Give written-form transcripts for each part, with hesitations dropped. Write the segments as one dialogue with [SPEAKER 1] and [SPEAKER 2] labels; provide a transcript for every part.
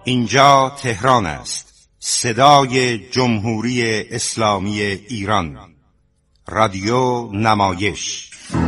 [SPEAKER 1] اینجا تهران است، صدای جمهوری اسلامی ایران، رادیو نمایش.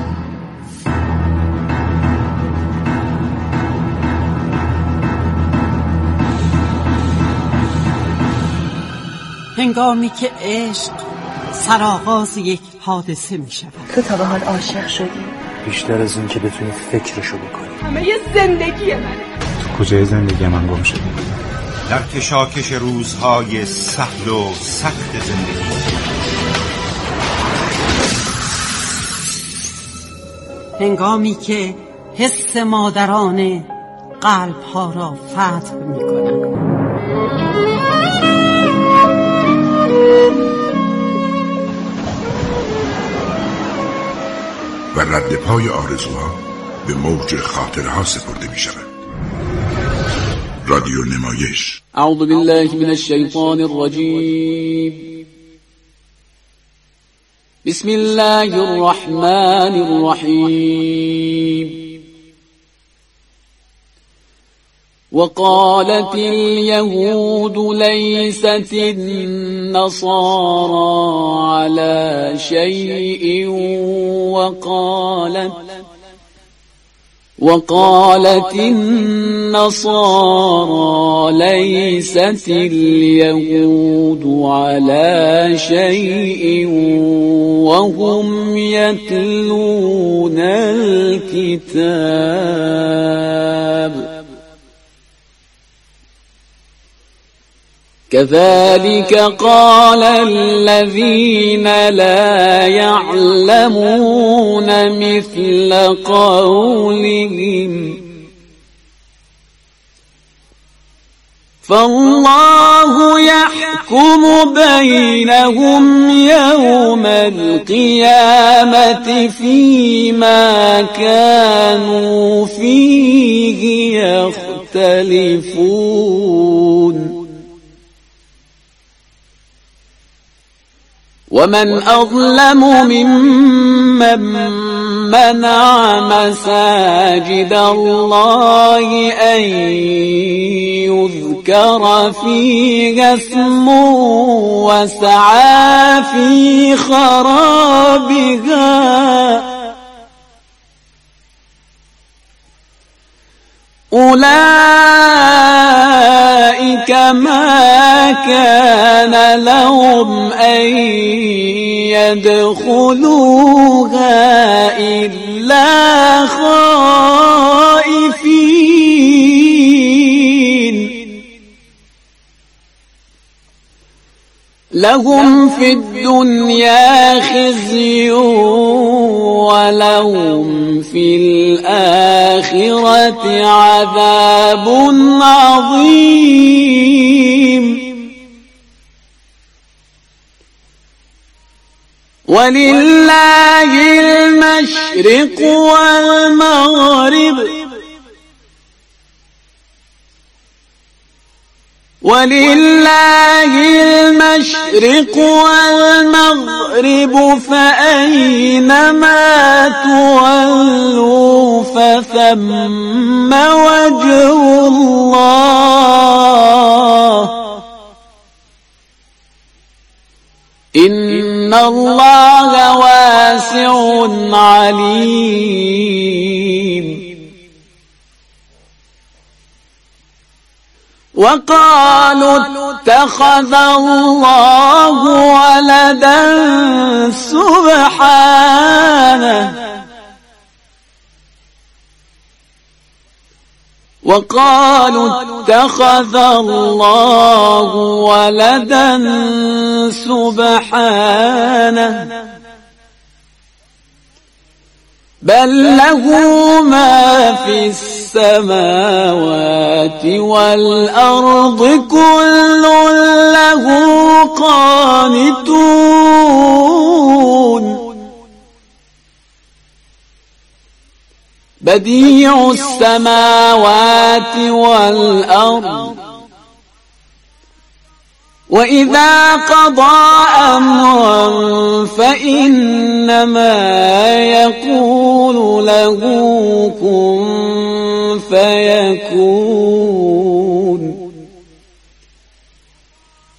[SPEAKER 2] هنگامی که عشق سرآغاز یک حادثه می شود.
[SPEAKER 3] تو تا به حال عاشق شدی؟
[SPEAKER 4] بیشتر از این که بتونی فکرشو بکنی.
[SPEAKER 3] همه یه زندگی منه.
[SPEAKER 4] تو کجای زندگی من گم شدی؟
[SPEAKER 1] در کشاکش روزهای سهل و سخت زندگی.
[SPEAKER 2] هنگامی که حس مادرانه قلب‌ها را فتح می کنند.
[SPEAKER 5] و رد پای آرزوها به موج خاطرها سپرده می شود. رادیو نمایش.
[SPEAKER 6] اعوذ بالله من الشیطان الرجیم. بسم الله الرحمن الرحیم. وقالت اليهود ليست النصارى على شيء وقالت النصارى ليست اليهود على شيء وهم يتلون الكتاب كذلك قال الذين لا يعلمون مثل قولهم فالله يحكم بينهم يوم القيامة فيما كانوا فيه يختلفون ومن أظلم ممن منع مساجد الله أن يذكر فيها اسمه وسعى في خرابها أولئك ما كان لهم أن يدخلوها إلا خائفين لهم في الدنيا خزي ولهم في الآخرة عذاب عظيم ولله المشرق والمغرب فأينما تولوا فثم وجه الله إن الله واسع عليم وقالوا اتخذ الله ولدا سبحانه بل له ما في السماوات والأرض كل له قانتون بديع السماوات والأرض وإذا قضى أمرا فإنما يقول له كن فيكون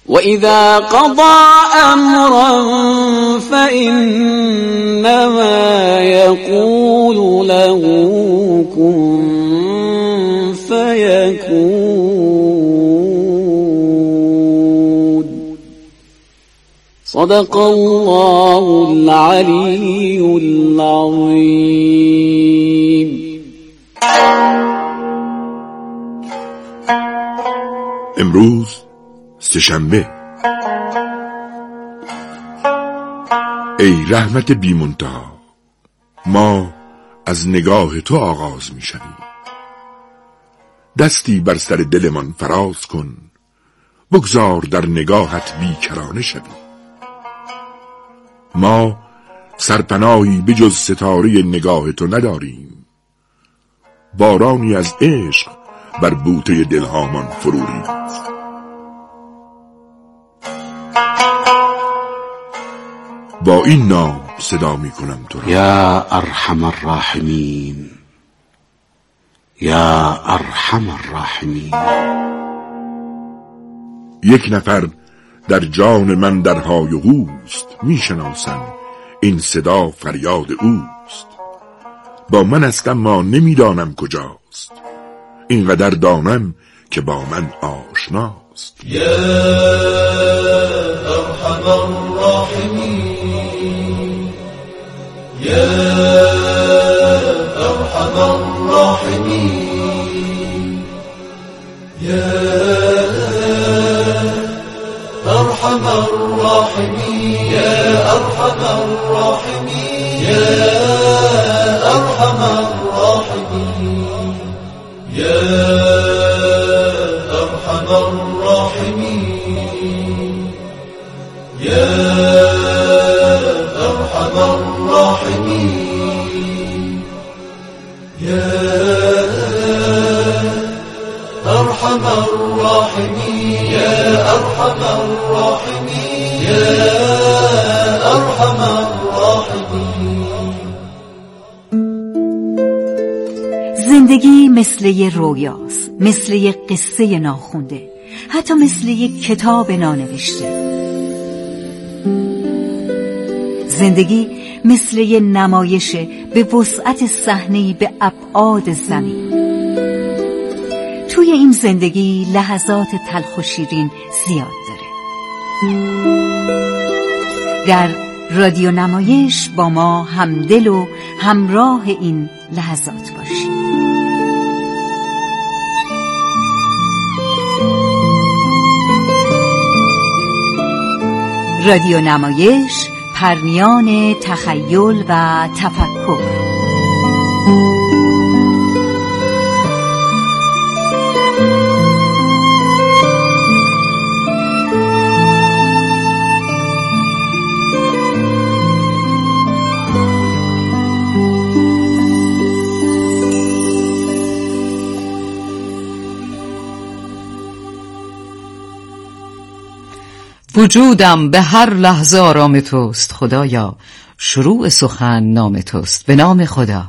[SPEAKER 6] وإذا قضى أمرا فإنما يقول له كن فيكون. صدق الله العلي العظيم.
[SPEAKER 5] امروز سه‌شنبه. ای رحمت بی منتها، ما از نگاه تو آغاز می شویم. دستی بر سر دلمان فراز کن، بگذار در نگاهت بیکرانه شویم. ما سرپناهی به جز ستاره نگاه تو نداریم. بارانی از عشق بر بوته دلهامان فرو ریخت. با این نام صدا می کنم تو را:
[SPEAKER 4] یا ارحم الراحمین، یا ارحم الراحمین.
[SPEAKER 5] یک نفر در جان من در های و هوست، می شناسم این صدا فریاد اوست. با من است اما نمی دانم کجاست، اینقدر دانم که با من آشناست.
[SPEAKER 7] یا ارحم الراحمین، یا ارحم الراحمین، یا ارحم الراحمین، یا ارحم الراحمین، یا ارحم الراحمین، یا ارحم الراحمین، یا ارحم الراحمین، یا ارحم الراحمین، یا ارحم الراحمین، یا ارحم الراحمین.
[SPEAKER 8] زندگی مثل یه رویاست، مثل یه قصه ناخونده، حتی مثل یه کتاب نانوشته. زندگی مثل یه نمایشه به وسعت صحنه‌ای به ابعاد زمین. توی این زندگی لحظات تلخ و شیرین زیاد داره. در رادیو نمایش با ما همدل و همراه این لحظات باشید. رادیو نمایش، پرمیان تخیل و تفکر.
[SPEAKER 2] وجودم به هر لحظه آرام توست خدایا، شروع سخن نام توست. به نام خدا.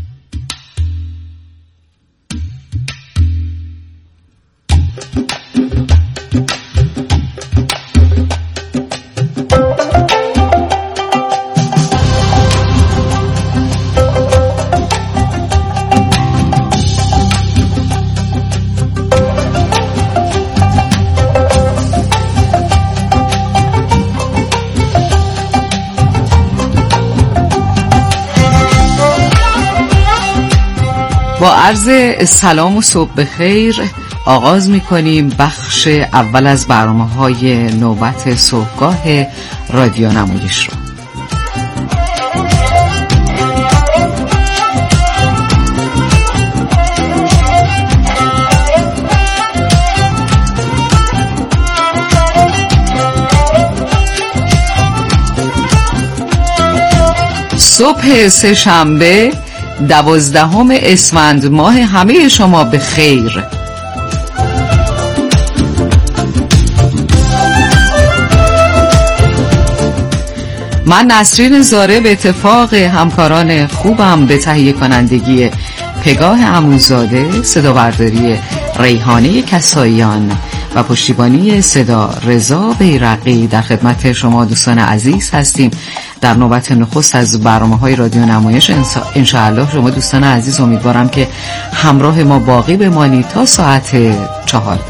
[SPEAKER 2] با عرض سلام و صبح بخیر آغاز می‌کنیم بخش اول از برنامه‌های نوبت صبحگاه رادیو نمایش رو. صبح سه‌شنبه 12 اسفند ماه همه شما به خیر. من نسرین زاره به اتفاق همکاران خوبم به تهیه کنندگی پگاه عموزاده، صدابرداری ریحانه کساییان و پشتیبانی صدا رضا بیرقی در خدمت شما دوستان عزیز هستیم در نوبت نخست از برنامه‌های رادیو نمایش. انشاءالله شما دوستان عزیز امیدوارم که همراه ما باقی بمانید تا ساعت 14.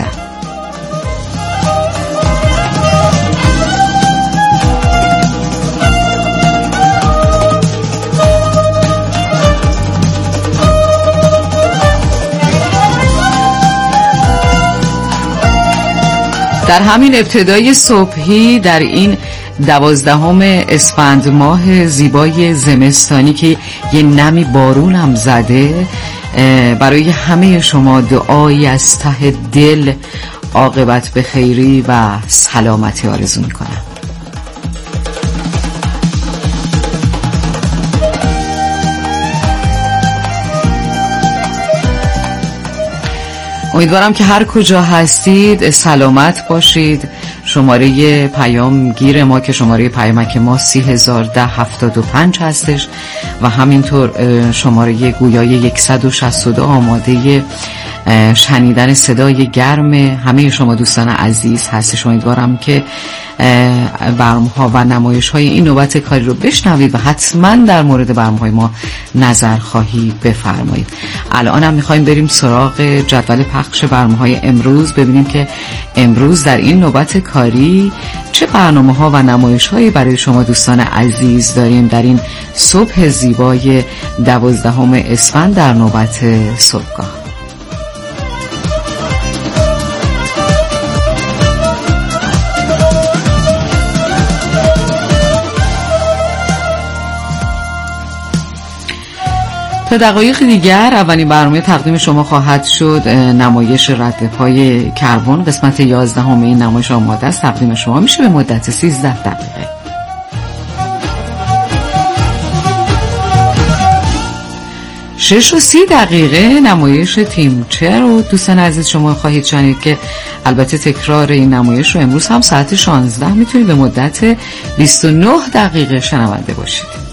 [SPEAKER 2] در همین ابتدای صبحی در این 12 اسفند ماه زیبای زمستانی که یه نمی بارون هم زده، برای همه شما دعایی از ته دل عاقبت به خیری و سلامتی آرزو می کنم. امیدوارم که هر کجا هستید سلامت باشید. شماره پیامگیر ما که شماره پیامک ما 301075 هستش و همینطور شماره گویای 162 آماده شنیدن صدای گرم همه شما دوستان عزیز هستش. امیدوارم که برنامه‌ها و نمایش‌های این نوبت کاری رو بشنوید و حتما در مورد برنامه‌های ما نظرخواهی بفرمایید. الان هم می‌خوایم بریم سراغ جدول پخش برنامه‌های امروز، ببینیم که امروز در این نوبت کاری چه برنامه‌ها و نمایش‌هایی برای شما دوستان عزیز داریم در این صبح زیبای 12 اسفند در نوبت صبحگاه. تا دقایق دیگر اولین برنامه تقدیم شما خواهد شد. نمایش رد پای کربن قسمت 11 این نمایش آماده است، تقدیم شما میشه به مدت 13 دقیقه. 6:30 نمایش تیمچه رو دوستان عزیز شما خواهید شنید که البته تکرار این نمایش رو امروز هم ساعت 16 میتونید به مدت 29 دقیقه شنونده باشید.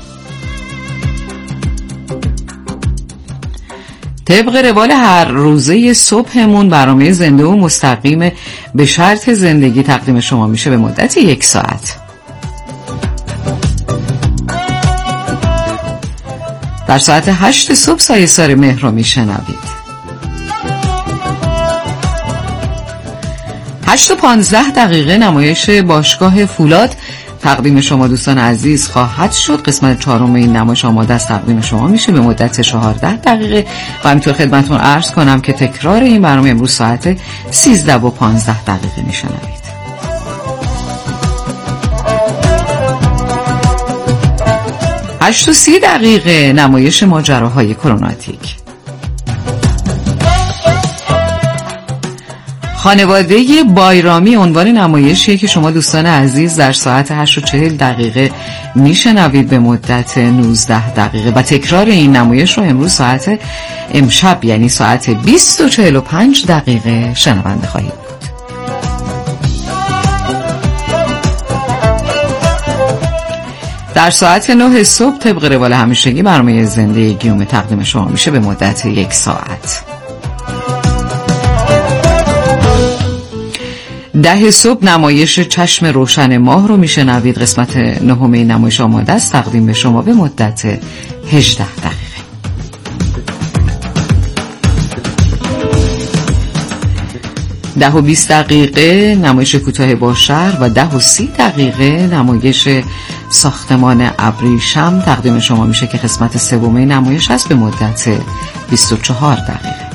[SPEAKER 2] طبق روال هر روزه صبحمون برنامه زنده و مستقیم به شرط زندگی تقدیم شما میشه به مدت 1 ساعت. در ساعت 8 صبح سایه‌سار مهر رو میشنوید. 8:15 نمایش باشگاه فولاد تقدیم شما دوستان عزیز خواهد شد. قسمت 4 این نمایش آماده است، تقدیم شما میشه به مدت 14 دقیقه و همینطور خدمتتون عرض کنم که تکرار این برنامه امروز ساعت 13:15 میشنوید. 8:30 نمایش ماجراهای کروناتیک. خانواده بایرامی عنوان نمایشیه که شما دوستان عزیز در ساعت 8:40 میشنوید به مدت 19 دقیقه و تکرار این نمایش رو امروز ساعت امشب یعنی ساعت 20:45 شنونده خواهید بود. در ساعت 9 صبح طبق روال همیشگی برنامه زنده گیوم تقدیم شما میشه به مدت 1 ساعت. 10 صبح نمایش چشم روشن ماه رو میشنوید. قسمت 9 نمایش آماده است، تقدیم به شما به مدت 18 دقیقه. 10:20 نمایش کوتاه با شهر و 10:30 نمایش ساختمان ابریشم تقدیم شما میشه که قسمت 3 نمایش است به مدت 24 دقیقه.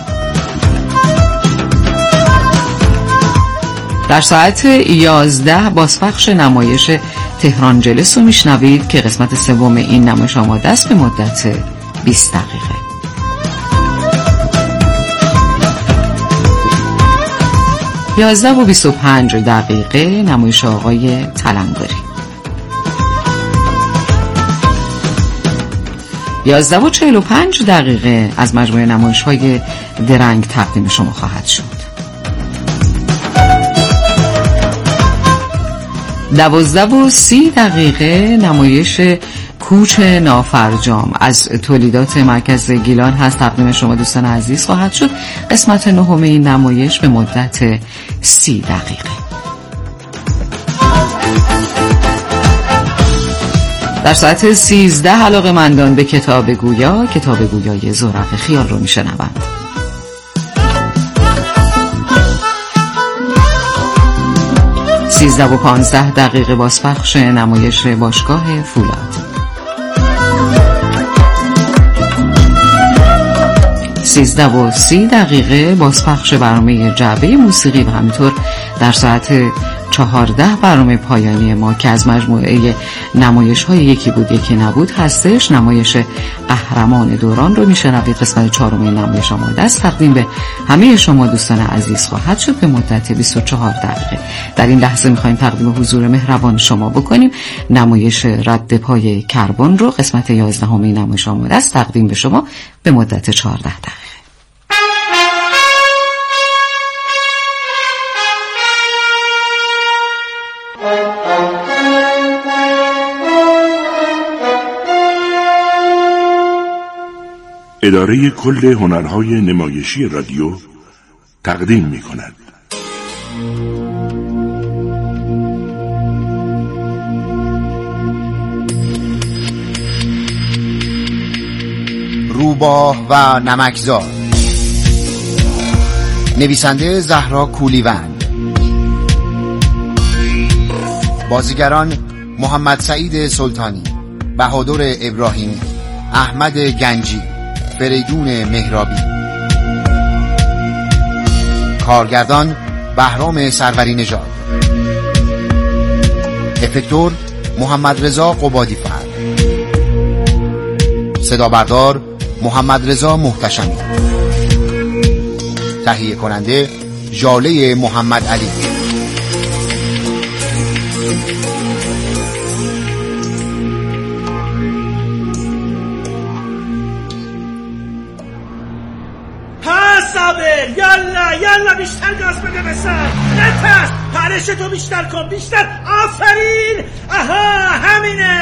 [SPEAKER 2] در ساعت 11 بازپخش نمایش تهران جلس رو میشنوید که قسمت 3 این نمایش آماده است به مدت 20 دقیقه. 11:25 نمایش آقای تلنگری. 11:45 از مجموعه نمایش‌های درنگ تقدیم شما خواهد شد. 12:30 نمایش کوچ نافرجام از تولیدات مرکز گیلان هست، تقدیم شما دوستان عزیز خواهد شد. قسمت 9 این نمایش به مدت 30 دقیقه. در ساعت 13 علاقه‌مندان به کتاب گویای زورق خیال رو میشنوند. 13 و 15 دقیقه بازپخش نمایش باشگاه فولاد. 13 و 30 دقیقه بازپخش برنامه جعبه موسیقی و همینطور در ساعت 14 برنامه پایانی ما که از مجموعه نمایش های یکی بود یکی نبود هستش. نمایش قهرمان دوران رو میشنوید. قسمت 4 نمایش آماده است، تقدیم به همه شما دوستان عزیز خواهد شد به مدت 24 دقیقه. در این لحظه میخوایم تقدیم حضور مهربان شما بکنیم نمایش رد پای کربن رو. قسمت 11 نمایش آماده است، تقدیم به شما به مدت 14 دقیقه.
[SPEAKER 5] اداره کل هنرهای نمایشی رادیو تقدیم می کند.
[SPEAKER 9] روباه و نمکزار، نویسنده زهرا کولیوند، بازیگران محمد سعید سلطانی، بهادر ابراهیمی، احمد گنجی، فریدون مهرابی، کارگردان بهرام سروری نژاد، افکتور محمد رضا قبادی فرد، صدا بردار محمد رضا محتشمی، تهیه کننده ژاله محمد علی.
[SPEAKER 10] یالا بیشتر گاز بده بسر، نترس، پرشتو بیشتر کن، بیشتر. آفرین، آها همینه.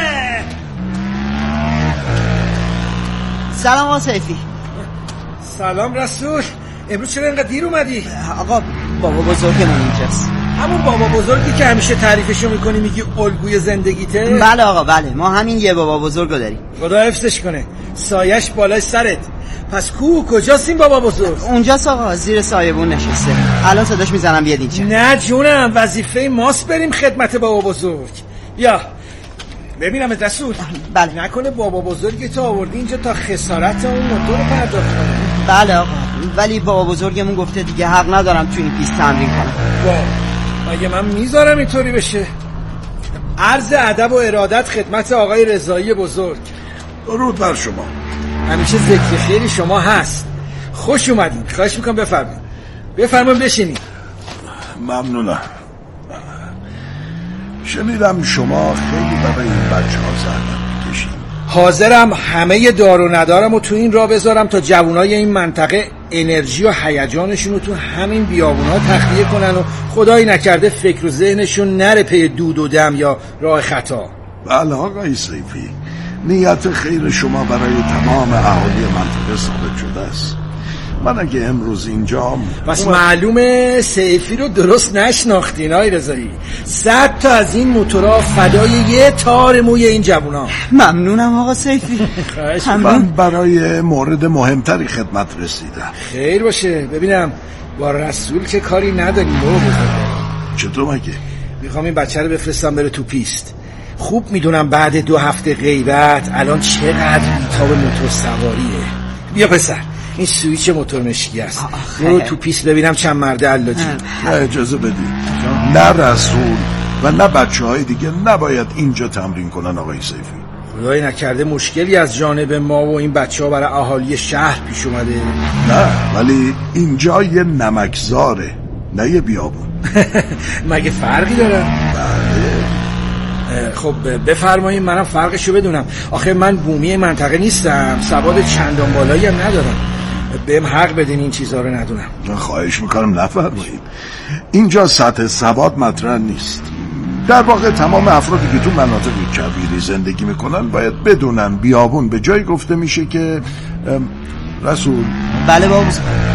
[SPEAKER 11] سلام آقا سیفی.
[SPEAKER 10] سلام رسول. امروز چرا اینقدر دیر اومدی؟
[SPEAKER 11] آقا بابا بزرگ من اینجاست.
[SPEAKER 10] همون بابا بزرگی که همیشه تعریفشو میکنی میگی الگوی زندگیته؟
[SPEAKER 11] بله آقا بله، ما همین یه بابا بزرگو داریم.
[SPEAKER 10] خدا حفظش کنه، سایش بالای سرت. پس کجاست این بابا بزرگ؟
[SPEAKER 11] اونجاست آقا، زیر سایبون نشسته. الان صداش میزنم بیاد اینجا.
[SPEAKER 10] نه جونم، وظیفه ماست بریم خدمت بابا بزرگ. یا ببینم رسول.
[SPEAKER 11] بله.
[SPEAKER 10] نکنه بابا بزرگی تو آوردی اینجا تا خسارت اون موتور پرداخت کنه؟
[SPEAKER 11] بله آقا، ولی بابا بزرگمون گفته دیگه حق ندارم تو این پیست تمرین کنم.
[SPEAKER 10] مگه من میذارم اینطوری بشه؟ عرض ادب و ارادت خدمت آقای رضایی بزرگ.
[SPEAKER 5] درود بر شما.
[SPEAKER 10] همیشه ذکر خیری شما هست. خوش اومدین. خواهش میکنم بفرمایید بشینید.
[SPEAKER 5] ممنونم. شنیدم شما خیلی برای این بچه ها زحمت میکشید.
[SPEAKER 10] حاضرم همه دار و ندارم و تو این راه بذارم تا جوانای این منطقه انرژی و هیجانشون رو تو همین بیابونا تخلیه کنن و خدایی نکرده فکر و ذهنشون نره پی دود و دم یا راه خطا.
[SPEAKER 5] بله آقای سیفی، نیت خیر شما برای تمام اهالی منطقه ثابت شده است. من اگه امروز اینجام
[SPEAKER 10] پس معلومه سیفی رو درست نشناختین آقای رضایی. 100 تا از این موتورها فدای یه تار موی این جوونا.
[SPEAKER 11] ممنونم آقا سیفی.
[SPEAKER 5] من برای مورد مهمتری خدمت رسیدم.
[SPEAKER 10] خیر باشه. ببینم با رسول که کاری نداریم بابا بزرگ.
[SPEAKER 5] چطور مگه؟
[SPEAKER 10] میخوام این بچه رو بفرستم بره تو پیست. خوب میدونم بعد 2 هفته غیبت الان چقدر بیتاب موتور سواریه. بیا پسر، این سویچ موتور مشکی است. برو تو پیست ببینم چند مرده علاجی.
[SPEAKER 5] نه اجازه بدید، نه رسول و نه بچه های دیگه نباید اینجا تمرین کنن آقای سیفی.
[SPEAKER 10] خدای نکرده مشکلی از جانب ما و این بچه ها برای اهالی شهر پیش اومده؟
[SPEAKER 5] نه، ولی اینجا یه نمکزاره، نه یه بیابون.
[SPEAKER 10] مگه فرقی داره؟
[SPEAKER 5] بله.
[SPEAKER 10] خب بفرمایید منم فرقشو بدونم. آخه من بومی منطقه نیستم، سواد چندان بالایی هم ندارم. بهم حق بدین این چیزها رو ندونم.
[SPEAKER 5] خواهش میکنم نفرمایید. اینجا سطح سواد مطرح نیست.
[SPEAKER 12] در واقع تمام افرادی که تو مناطق کویری زندگی میکنن باید بدونن بیابون به جای گفته میشه که رسول.
[SPEAKER 11] بله بابا.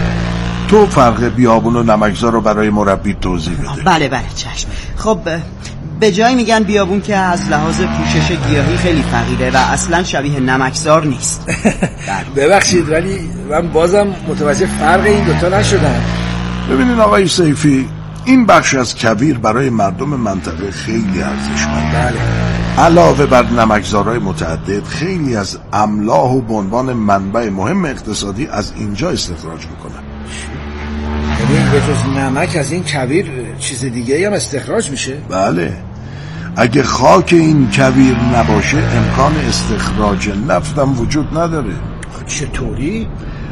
[SPEAKER 12] تو فرق بیابون و نمکزار رو برای مربی توضیح بده.
[SPEAKER 11] بله چشم. خب به جای میگن بیابون که از لحاظ پوشش گیاهی خیلی فقیره و اصلا شبیه نمکزار نیست.
[SPEAKER 10] ببخشید ولی من بازم متوجه فرق این دوتا نشدم.
[SPEAKER 12] ببینین آقای سیفی، این بخش از کویر برای مردم منطقه خیلی ارزشمند.
[SPEAKER 10] بله.
[SPEAKER 12] علاوه بر نمکزارهای متعدد، خیلی از املاح و به عنوان منبع مهم اقتصادی از اینجا استخراج میکنن.
[SPEAKER 10] یعنی به جز نمک از این کویر چیز دیگه هم استخراج میشه؟
[SPEAKER 12] بله. اگه خاک این کویر نباشه امکان استخراج نفت هم وجود نداره.
[SPEAKER 10] چطوری؟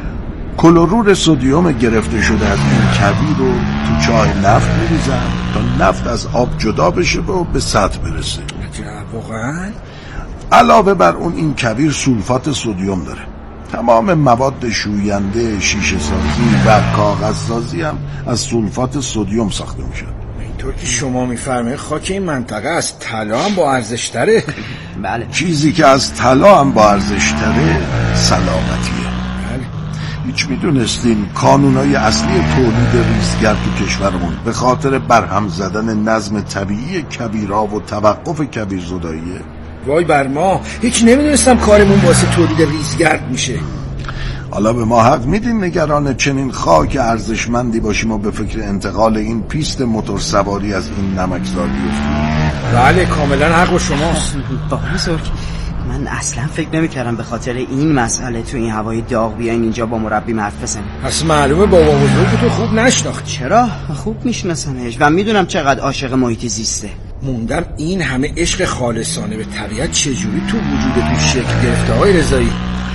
[SPEAKER 12] کلورور سدیم گرفته شده از این کویر رو تو چاه نفت میریزن تا نفت از آب جدا بشه و به سطح برسه.
[SPEAKER 10] واقعا؟
[SPEAKER 12] علاوه بر اون این کویر سولفات سدیم داره. تمام مواد شوینده، شیشه سازی و کاغذ سازی هم از سولفات سدیم ساخته میشن.
[SPEAKER 10] اینطور که شما میفرمایید خاک این منطقه از طلا هم با ارزش تره.
[SPEAKER 11] بله.
[SPEAKER 12] چیزی که از طلا هم با ارزش تره سلامتیه.
[SPEAKER 10] بله.
[SPEAKER 12] هیچ میدونستین کانونای اصلی تولید ریزگرد تو کشورمون به خاطر برهم زدن نظم طبیعی کویرها و توقف کویرزداییه؟
[SPEAKER 10] وای بر ما، هیچ نمیدونستم کارمون واسه تولید ریزگرد میشه.
[SPEAKER 12] حالا به ما حق میدین نگران چنین خاک ارزشمندی باشیم و به فکر انتقال این پیست موتور سواری از این نمکزار بیفتیم؟
[SPEAKER 10] بله کاملا حق شماست.
[SPEAKER 11] بزرگ، من اصلا فکر نمیکردم به خاطر این مسئله تو این هوای داغ بیاین اینجا با مربی حرف بزنیم.
[SPEAKER 10] پس معلومه بابا بزرگ تو خوب نشناخت.
[SPEAKER 11] چرا؟ خوب میشناسمش و میدونم چقدر عاشق محیط زیسته.
[SPEAKER 10] موندم این همه عشق خالصانه به طبیعت چجوری تو وجودتون شکل گرفته های رضایی؟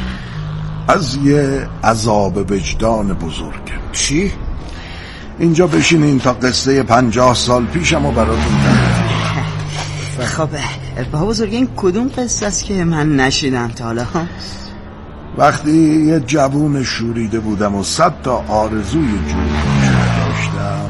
[SPEAKER 12] از یه عذاب وجدان بزرگ.
[SPEAKER 10] چی؟
[SPEAKER 12] اینجا بشینین تا قصه 50 سال پیشمو براتون تعریف.
[SPEAKER 11] خب بابا بزرگ، این کدوم قصه است که من نشیدم تا حالا؟
[SPEAKER 12] وقتی یه جوون شوریده بودم و 100 تا آرزوی جور داشتم،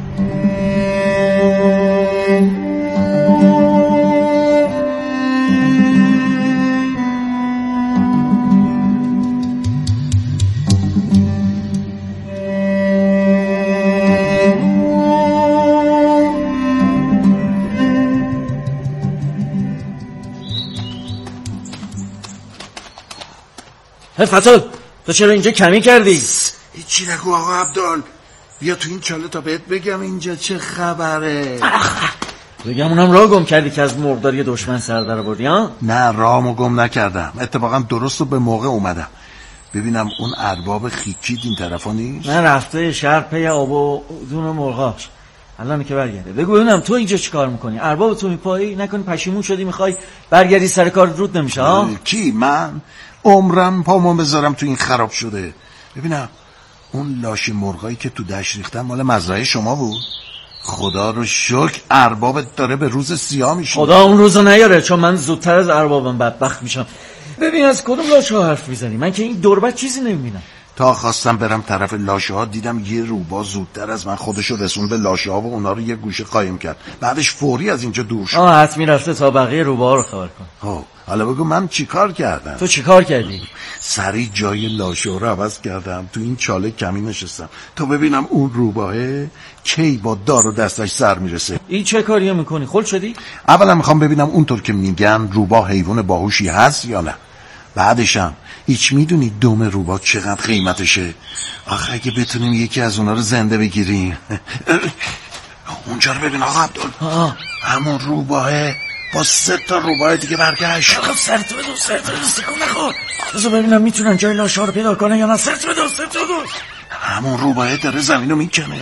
[SPEAKER 13] فتول تو چرا اینجا کمی کردی؟
[SPEAKER 12] هیچی نگو آقا عبدال، بیا تو این چاله تا بهت بگم اینجا چه خبره.
[SPEAKER 13] بگم اونم راه گم کردی که از مرغداری دشمن سر در آوردی ها؟
[SPEAKER 12] نه راهمو گم نکردم، اتفاقا درست و به موقع اومدم. ببینم اون ارباب خیکید این طرفا نیست؟
[SPEAKER 13] نه رفته شهر پی آب و دون مرغاش، الان که برگرده. بگو ببینم تو اینجا چی کار میکنی؟ ارباب تو میپایی نکنی پشیمون شدی میخوای برگردی سر کار رود نمیشه ها؟
[SPEAKER 12] کی؟ من عمرم پامون بذارم تو این خراب شده. ببینم اون لاش مرغایی که تو دشت ریختن مال مزرعه شما بود؟ خدا رو شکر اربابت داره به روز سیاه میشه.
[SPEAKER 13] خدا اون روزو نیاره، چون من زودتر از اربابم بدبخت میشم. ببین از کدوم لاشه ها حرف میزنی؟ من که این دوربت چیزی نمیبینم.
[SPEAKER 12] تا خواستم برم طرف لاشه ها دیدم یه روبا زودتر از من خودشو رسون به لاشه ها و اونا رو یه گوشه قایم کرد. بعدش فوری از اینجا دور شد.
[SPEAKER 13] حتمی رفته تا بقیه روبا رو خبر کن.
[SPEAKER 12] حالا بگو من چی کار کردم؟
[SPEAKER 13] تو چی کار کردی؟
[SPEAKER 12] سری جای لاشه رو عوض کردم، تو این چاله کمی نشستم تا ببینم اون روباه کی با دار و دستش سر میرسه.
[SPEAKER 13] این چه کاریو میکنی؟ خل شدی؟
[SPEAKER 12] اولا میخوام ببینم اونطور که میگن روباه حیوان باهوشی هست یا نه. بعدشم هیچ میدونی دم روباه چقدر قیمتشه؟ آخه اگه بتونیم یکی از اونا رو زنده بگیریم. اونجا رو ببین آقا عبدال، همون روباهه با 3 تا روباه دیگه برگشت.
[SPEAKER 13] آقا سرت بدو سکون نخور. بذار ببینم میتونن جای لاشه ها رو پیدا کنن یا نه. سرت بدو
[SPEAKER 12] همون روباهه داره زمین رو میکنه.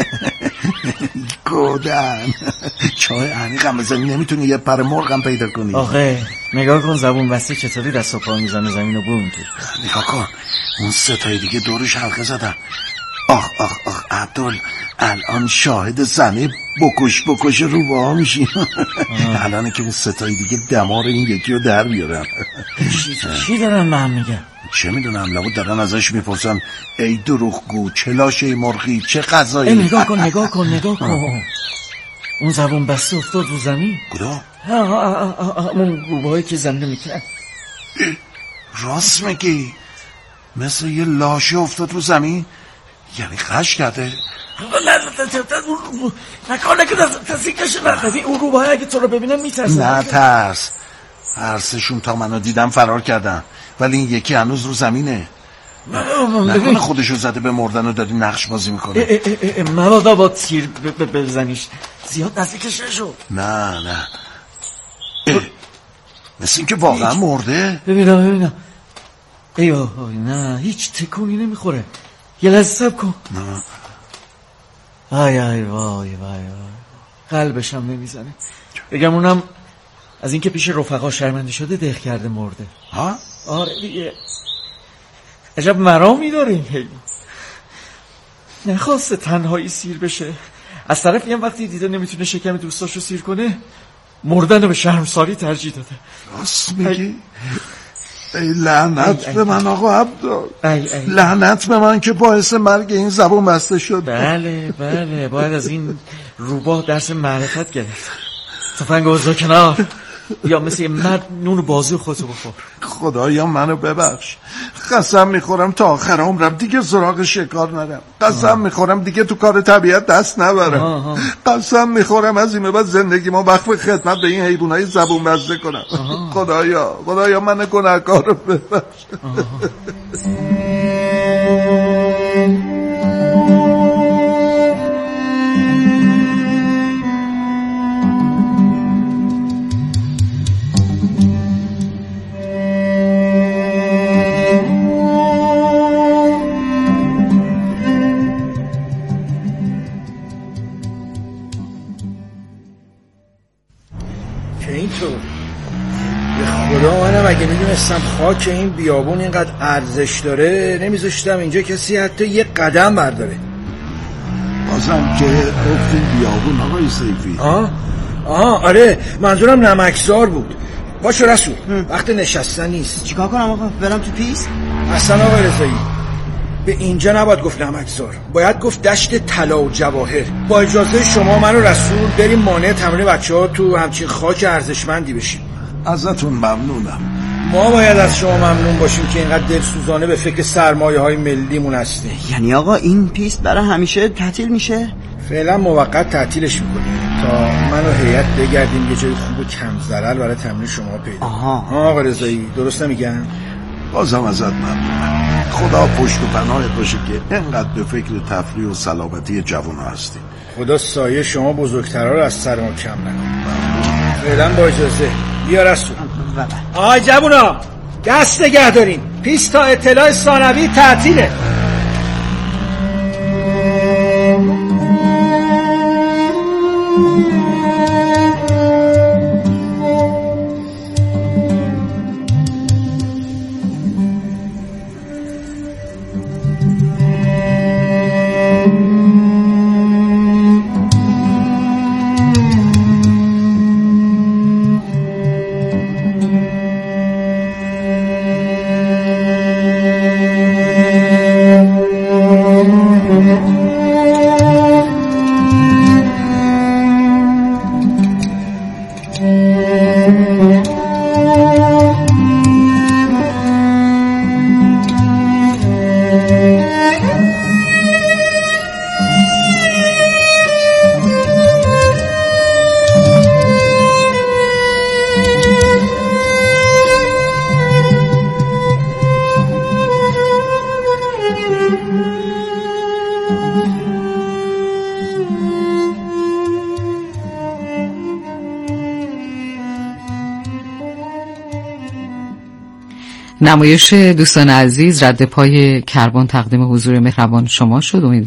[SPEAKER 12] گودن چای عمیقم بزنی نمیتونی یه پر مرغم پیدا کنی.
[SPEAKER 13] آخه نگاه کن زبون بسته چطوری دست و پا میزنه زمین رو بوم تو.
[SPEAKER 12] نگاه کن اون 3 تای دیگه دورش حلقه زدن. آخ عبدال، الان شاهد زنه بکش روباه میشیم. الانه که اون 3 تای دیگه دمار این یکی رو در بیارن.
[SPEAKER 13] چی دارن من میگن؟
[SPEAKER 12] چه میدونم، لابد دارن ازش میپرسن ای دروغگو چه لاشه مرغی چه غذایی.
[SPEAKER 13] نگاه کن اون زبون بسته افتاد رو زمین.
[SPEAKER 12] کدام؟
[SPEAKER 13] اون روباهایی که زمین میکنن.
[SPEAKER 12] راست میگی؟ مثل یه لاشه افتاد رو زمین؟ یعنی خش کرده؟
[SPEAKER 13] نکنه که دستی کشه نخوادی. اون روباهی اگه تو رو ببینم میترسن.
[SPEAKER 12] نه ترس، هرسشون تا منو دیدم فرار کردن، ولی این یکی هنوز رو زمینه. نکنه خودشو زده به مردن و داری نقش بازی میکنه.
[SPEAKER 13] مبادا با تیر بزنیش، زیاد نزدیکش نشو.
[SPEAKER 12] نه مثل این که واقعا مرده.
[SPEAKER 13] ببینم نه هیچ تکونی نمیخوره. یه لحظه صبر کن. وای قلبشم نمیزنه. بگم اونم از اینکه پیش رفقا شرمنده شده دق کرده مرده.
[SPEAKER 12] ها؟
[SPEAKER 13] آره دیگه. عجب مرامی داره این حیوان. نخواسته تنهایی سیر بشه. از طرفی هم وقتی دیده نمیتونه شکم دوستاشو سیر کنه، مردن رو به شرمساری ترجیح داده.
[SPEAKER 12] راست میگی؟ ای لعنت به من آقا عبدال. لعنت به من که باعث مرگ این زبون بسته شد.
[SPEAKER 13] بله باید از این روباه درس معرفت گرفت. تفنگ اوضاع کنار، یا مثل یه مرد نون بازی خودتو بخور.
[SPEAKER 12] خدایا منو ببخش. قسم میخورم تا آخر عمرم دیگه سراغ شکار نرم. قسم میخورم دیگه تو کار طبیعت دست نبرم. قسم میخورم از این به بعد زندگیمو وقف خدمت به این حیوانای زبون بسته کنم. خدایا من گناهکار رو ببخش.
[SPEAKER 10] اگه میدونستم خاک این بیابون اینقدر ارزش داره نمیذاشتم اینجا کسی حتی یه قدم برداره.
[SPEAKER 12] بازم که گفتین بیابون آقای سیفی.
[SPEAKER 10] آره منظورم نمکزار بود. باشه رسول وقت نشستن نیست.
[SPEAKER 11] چیکار کنم آقا؟ برم تو پیست؟
[SPEAKER 10] اصلا آقای رضایی به اینجا نباید گفت نمکزار، باید گفت دشت طلا و جواهر. با اجازه شما من و رسول بریم مانع تمرین بچه‌ها تو همچین خاک ارزشمندی بشیم.
[SPEAKER 12] ازتون ممنونم.
[SPEAKER 10] ما باید از شما ممنون باشیم که اینقدر دلسوزانه به فکر سرمایه‌های ملیمون هستیم.
[SPEAKER 11] یعنی آقا این پیست برای همیشه تعطیل میشه؟
[SPEAKER 10] فعلا موقت تعطیلش میکنیم تا من و هیئت بگردیم یه جای خوب و کم ضرر برای تمرین شما پیدا. آقا رضایی درست نمیگم؟
[SPEAKER 12] بازم ازت ممنونم. خدا پشت و پناهت باشه که اینقدر به فکر تفریح و سلامتی جوونا هستی.
[SPEAKER 10] خدا سایه شما بزرگترها رو از سر ما کم نکنه. فعلا با اجازه. بیا رسول. آقای جوونا دست نگه دارین، پیست تا اطلاع ثانوی تعطیله.
[SPEAKER 2] نمایش دوستان عزیز رد پای کربن تقدیم حضور مهربان شما شد.